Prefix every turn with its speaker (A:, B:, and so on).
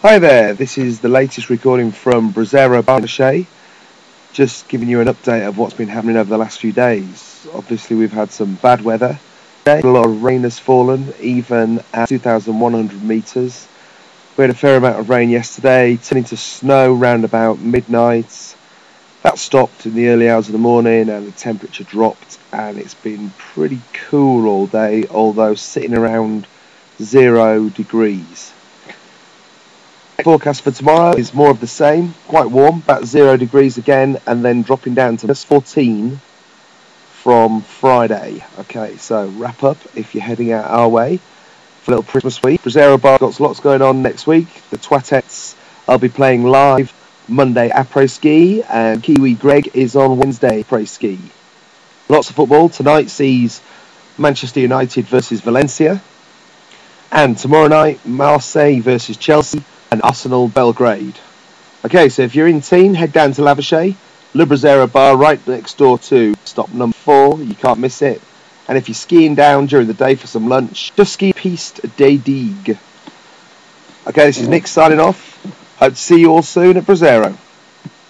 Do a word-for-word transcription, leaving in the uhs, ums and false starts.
A: Hi there, this is the latest recording from Brasero Bar, just giving you an update of what's been happening over the last few days. Obviously we've had some bad weather, a lot of rain has fallen, even at two thousand one hundred metres. We had a fair amount of rain yesterday, turning to snow round about midnight. That stopped in the early hours of the morning and the temperature dropped, and it's been pretty cool all day, although sitting around zero degrees. Forecast for tomorrow is more of the same, quite warm, about zero degrees again, and then dropping down to plus fourteen from Friday. Okay, so wrap up if you're heading out our way for a little Christmas week. Brasero Bar got lots going on next week. The Twatettes, I'll be playing live Monday après ski, and Kiwi Greg is on Wednesday après ski. Lots of football. Tonight sees Manchester United versus Valencia, and tomorrow night Marseille versus Chelsea and Arsenal Belgrade. Okay, so if you're in Tignes, head down to La Vache, Le Brasero Bar, right next door to stop number four. You can't miss it. And if you're skiing down during the day for some lunch, just ski Piste des Digues. Okay, this is Nick signing off. Hope to see you all soon at Brasero.